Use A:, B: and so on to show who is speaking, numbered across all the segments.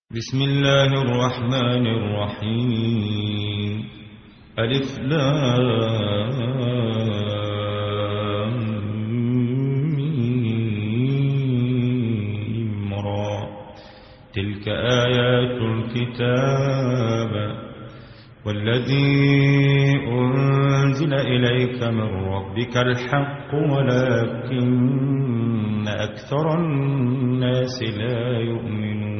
A: بسم الله الرحمن الرحيم. ألف لام ميم را. تلك آيات الكتاب والذي أنزل إليك من ربك الحق ولكن أكثر الناس لا يؤمنون.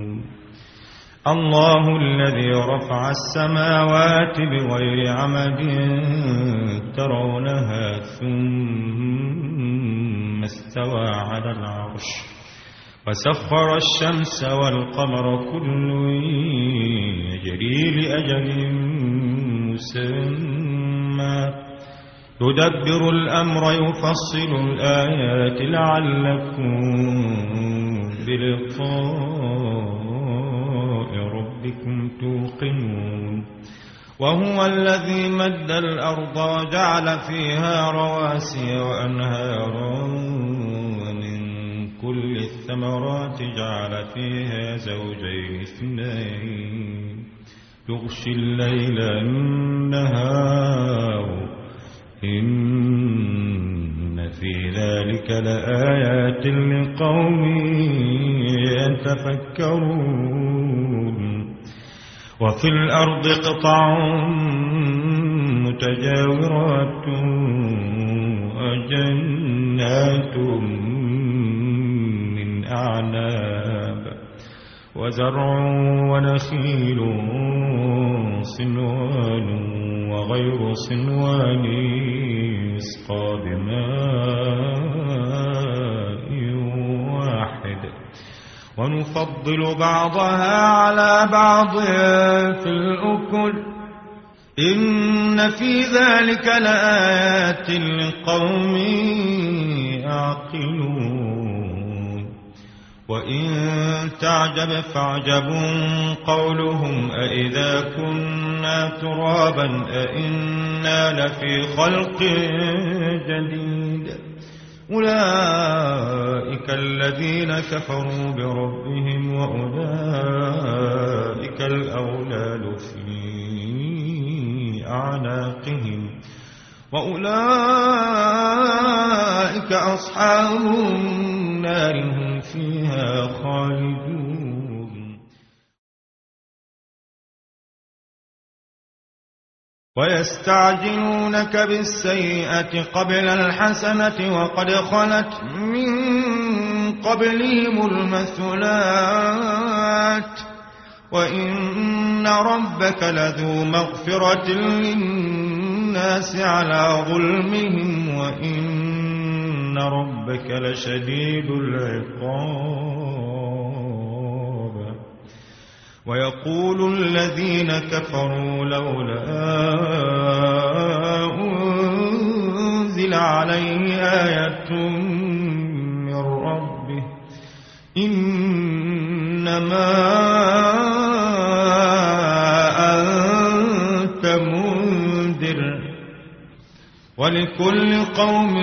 A: الله الذي رفع السماوات بغير عمد ترونها ثم استوى على العرش وسخر الشمس والقمر كل يجري لأجل مسمى يدبر الأمر يفصل الآيات لعلكم بلقاء ربكم توقنون. وهو الذي مد الأرض وجعل فيها رواسي وأنهارا ومن كل الثمرات جعل فيها زوجين اثنين يغشي الليل النهار إن في ذلك لآيات لقوم يتفكرون. وفي الأرض قطع متجاورات وجنات من أعناب وزرع ونخيل صنوان وغير صنوان يسقى بماء واحد ونفضل بعضها على بعض في الأكل إن في ذلك لآيات لقوم يعقلون. وإن تعجب فاعجب قولهم أإذا كنا ترابا أإنا لفي خلق جديد أولئك الذين كفروا بربهم وأولئك الأغلال في أعناقهم وأولئك أصحاب النار هم فيها خالدون. ويستعجلونك بالسيئة قبل الحسنة وقد خلت من قبلهم المثلات وإن ربك لذو مغفرة للناس على ظلمهم وإن ربك لشديد العقاب. ويقول الذين كفروا لولا أنزل عليه آية من ربه إنما أنت منذر ولكل قوم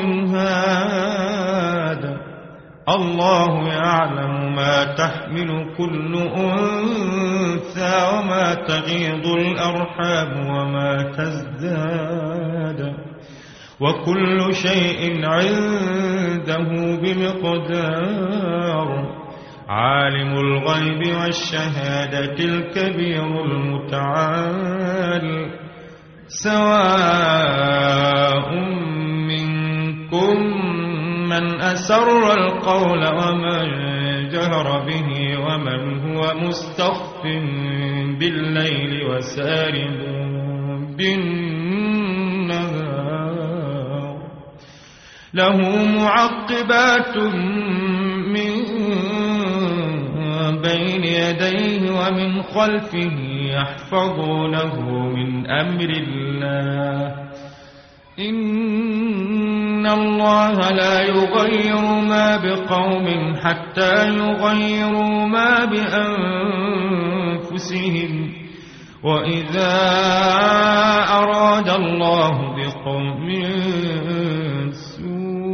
A: هاد الله يعلم ما تحمل كل أنثى وما تغيض الأرحام وما تزداد وكل شيء عنده بمقدار. عالم الغيب والشهادة الكبير المتعال سواء منكم من أسر القول ومن جهر به ومن هو مستخف بالليل وسارب بالنهار له معقبات من بين يديه ومن خلفه يحفظونه من أمر الله إن الله لا يغير ما بقوم حتى يغيروا ما بأنفسهم وإذا أراد الله بقوم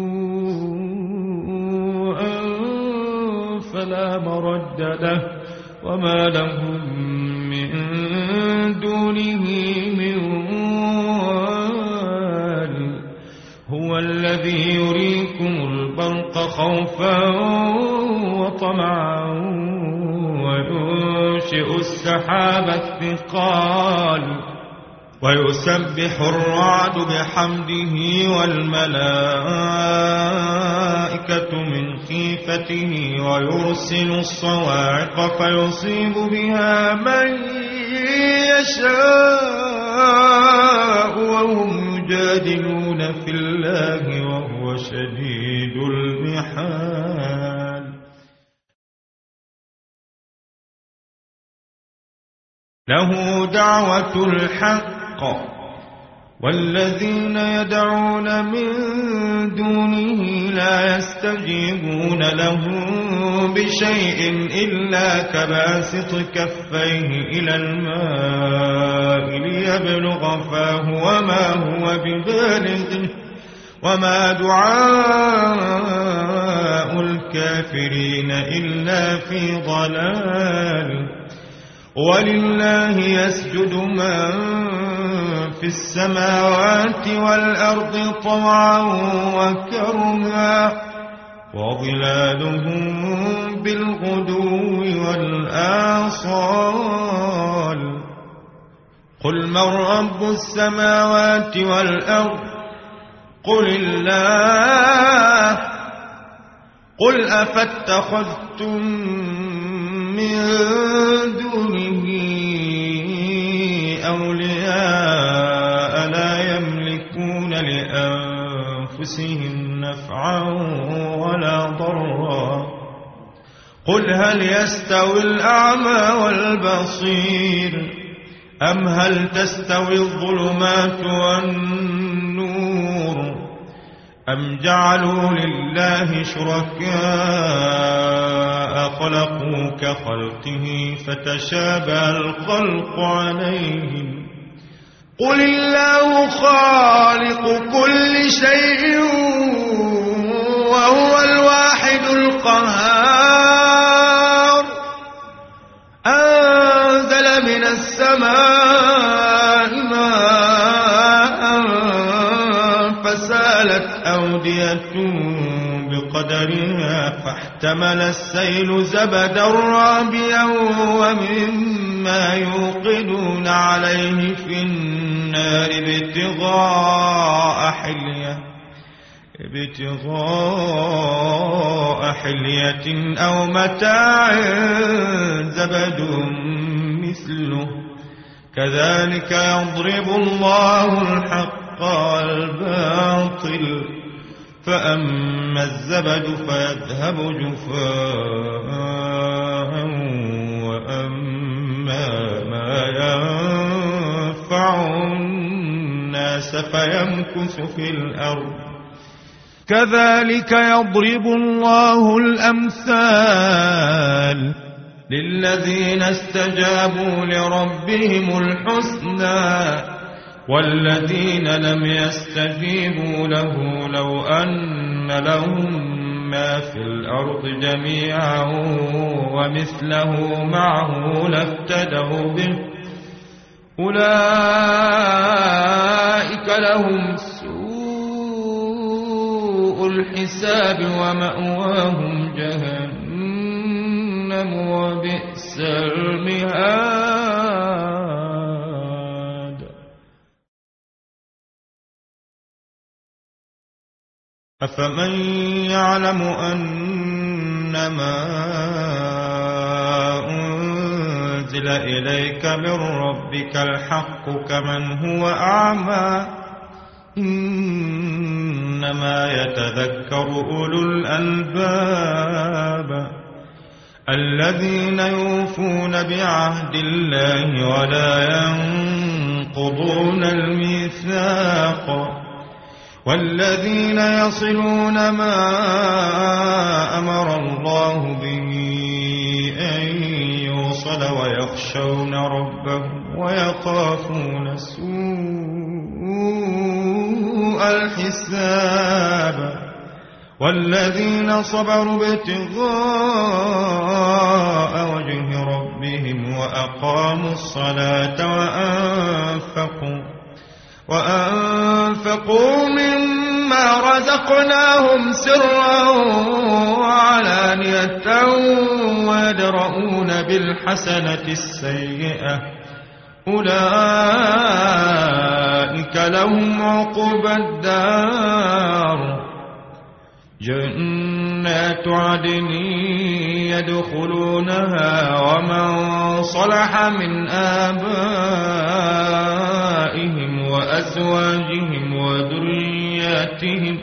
A: سوءا فلا مرد له وما لهم من دونه من وال. هو الذي يريكم البرق خوفا وطمعا وينشئ السحاب الثقال ويسبح الرعد بحمده والملائكة من خيفته ويرسل الصواعق فيصيب بها من يشاء وهم يجادلون في الله وهو شديد المحال. له دعوة الحق والذين يدعون من دونه لا يستجيبون لهم بشيء إلا كباسط كفيه إلى الماء ليبلغ فاه وما هو ببالغه وما دعاء الكافرين إلا في ضلال. ولله يسجد من في السماوات والأرض طوعا وكرها وظلالهم بالغدو والآصال. قل من رب السماوات والأرض قل الله. قل أفاتخذتم من دونه أولياء لا يملكون لأنفسهم نفعا ولا ضرا. قل هل يستوي الأعمى والبصير أم هل تستوي الظلمات والنور أم جعلوا لله شركاء خلقوا كخلقه فتشابه الخلق عليهم. قل الله خالق كل شيء وهو الواحد القهار. أنزل من السماء ماء فسالت أودية بقدرها فاحتمل السيل زبدا رابيا ومما يوقدون عليه في النار ابتغاء حلية أو متاع زبد مثله كذلك يضرب الله الحق والباطل فأما الزبد فيذهب جفاء وأما ما ينفع الناس فيمكث في الأرض كذلك يضرب الله الأمثال للذين استجابوا لربهم الحسنى والذين لم يستجيبوا له لو أن لهم ما في الأرض جميعا ومثله معه لافتدوا به أولئك لهم سوء الحساب ومأواهم جهنم وبئس المهاد. أفمن يعلم أنما أنزل إليك من ربك الحق كمن هو أعمى إنما يتذكر أولو الألباب الذين يوفون بعهد الله ولا ينقضون الميثاق والذين يصلون ما أمر الله به أن يوصل ويخشون ربهم ويخافون سوء الحساب والذين صبروا ابتغاء وجه ربهم وأقاموا الصلاة وأنفقوا مما رزقناهم سرا وعلانية ويدرؤون بالحسنة السيئة أولئك لهم عقبى الدار جنات عدن يدخلونها ومن صلح من آبائهم وأزواجهم وذرياتهم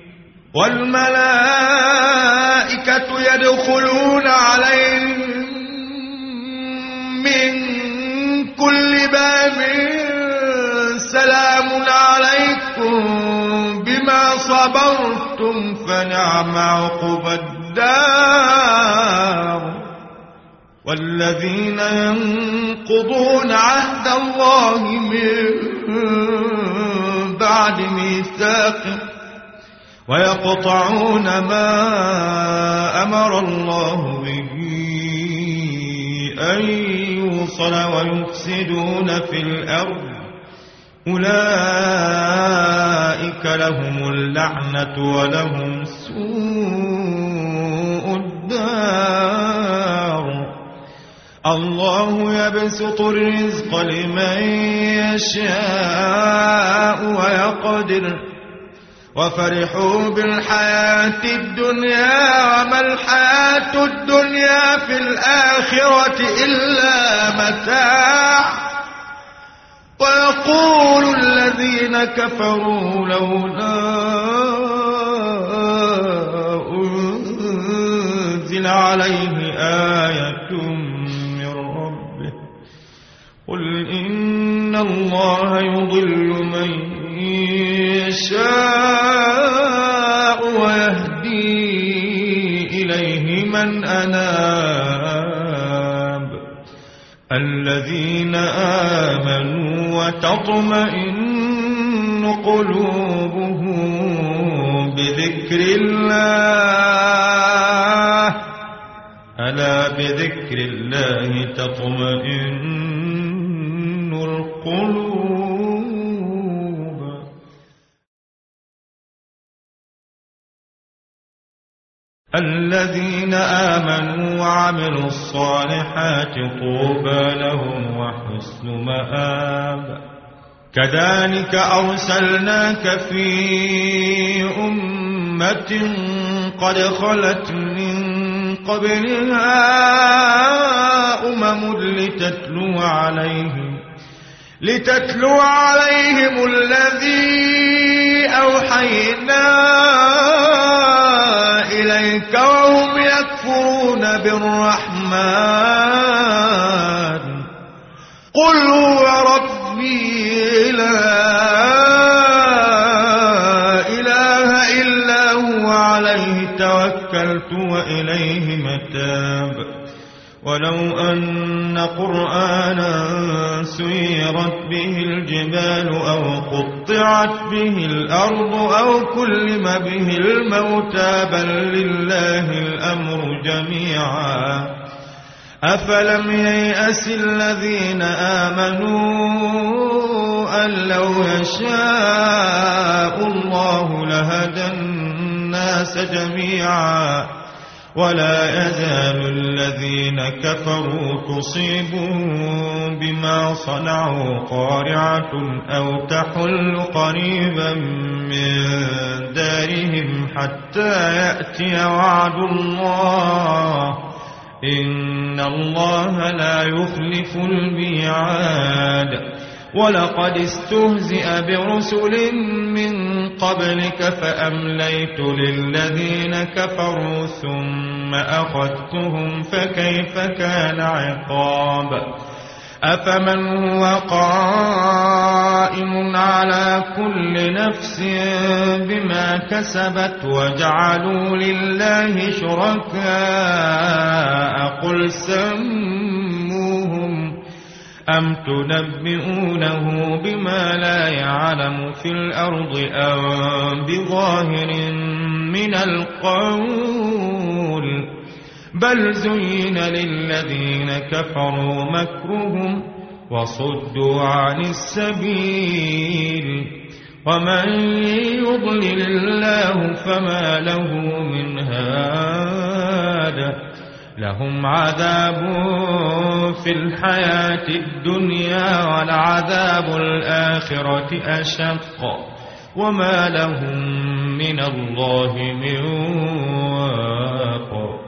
A: والملائكة يدخلون عليهم من كل باب سلام عليكم بما صبرتم فنعم عقبى الدار والذين ينقضون عهد الله من بعد ميثاقه ويقطعون ما أمر الله به أن يوصل ويفسدون في الأرض أولئك لهم اللعنة ولهم سوء الدار الله يبسط الرزق لمن يشاء ويقدر وفرحوا بالحياة الدنيا وما الحياة الدنيا في الآخرة إلا متاع ويقول الذين كفروا لولا أنزل عليه آية من ربه قل إن الله يضل من يشاء ويهدي إليه من أناب الذين آمنوا وتطمئن قلوبهم بذكر الله ألا بذكر الله تطمئن القلوب الذين آمنوا وعملوا الصالحات طوبى لهم وحسن مآب كذلك أرسلناك في أمة قد خلت من قبلها أمم لتتلو عليهم الذي أوحينا إليك وهم يكفرون بالرحمن قل هو ربي لا إله إلا هو عليه توكلت وإليه متاب ولو أن قرآنا سيرت به الجبال أو قطعت به الأرض أو كلم به الموتى بل لله الأمر جميعا أفلم ييأس الذين آمنوا أن لو يشاء الله لهدى الناس جميعا ولا يزال الذين كفروا تصيبهم بما صنعوا قارعة أو تحل قريبا من دارهم حتى يأتي وعد الله إن الله لا يخلف الميعاد ولقد استهزئ برسل من قبلك فأمليت للذين كفروا ثم أخذتهم فكيف كان عقاب أفمن هو قائم على كل نفس بما كسبت وجعلوا لله شركاء قل سموهم أم تنبئونه بما لا يعلم في الأرض أم بظاهر من القول بل زين للذين كفروا مكرهم وصدوا عن السبيل ومن يضلل الله فما له من هاد لهم عذاب في الحياة الدنيا ولعذاب الآخرة أشق وما لهم من الله من واق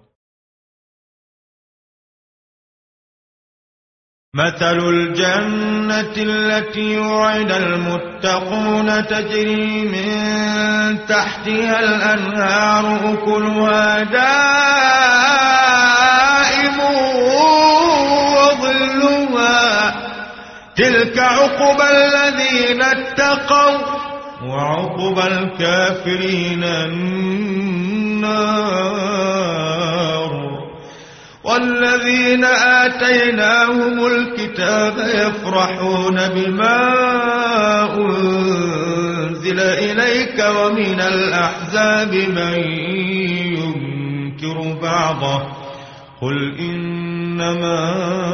A: مثل الجنة التي وعد المتقون تجري من تحتها الأنهار أكلها دائم وظلها تلك عقبى الذين اتقوا وعقبى الكافرين النار والذين آتيناهم الكتاب يفرحون بما أنزل إليك ومن الأحزاب من ينكر بعضه قل إنما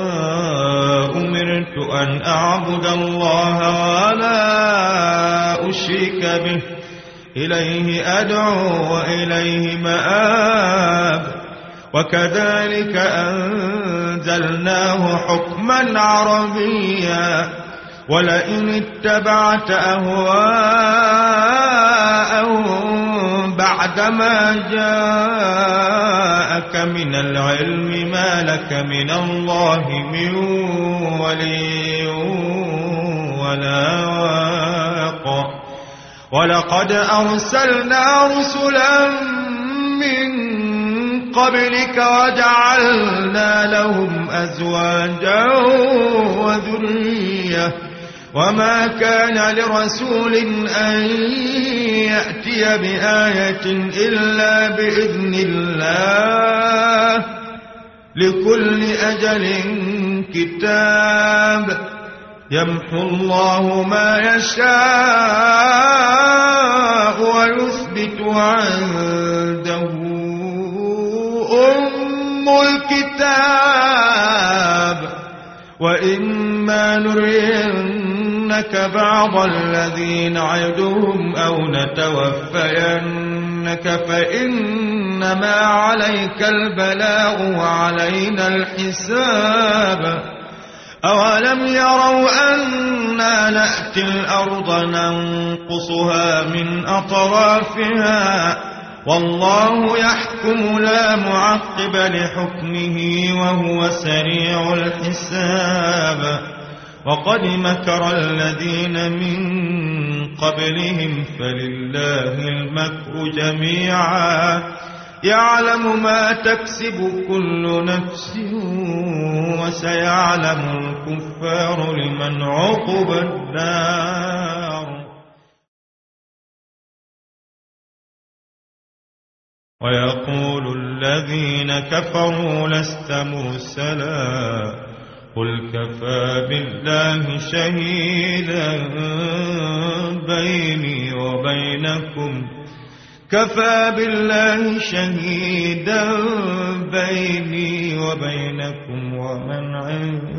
A: أمرت أن أعبد الله ولا أشرك به إليه أدعو وإليه مآب وكذلك أنزلناه حكما عربيا ولئن اتبعت أهواءهم بعدما جاءك من العلم ما لك من الله من ولي ولا واق ولقد أرسلنا رسلا من قبلك وجعلنا لهم أزواجا وذرية وما كان لرسول أن يأتي بآية إلا بإذن الله لكل أجل كتاب يمحو الله ما يشاء ويثبت عنده أم الكتاب وإما نرينك بعض الذين نعدهم أو نتوفينك فإنما عليك البلاغ وعلينا الحساب أولم يروا أنا نأتي الأرض ننقصها من أطرافها والله يحكم لا معقب لحكمه وهو سريع الحساب وقد مكر الذين من قبلهم فلله المكر جميعا يعلم ما تكسب كل نفس وسيعلم الكفار لمن عقبى الدار ويقول الذين كفروا لست مرسلا قل كفى بالله شهيدا بيني وبينكم كفى بالله شهيدا بيني وبينكم ومن عنده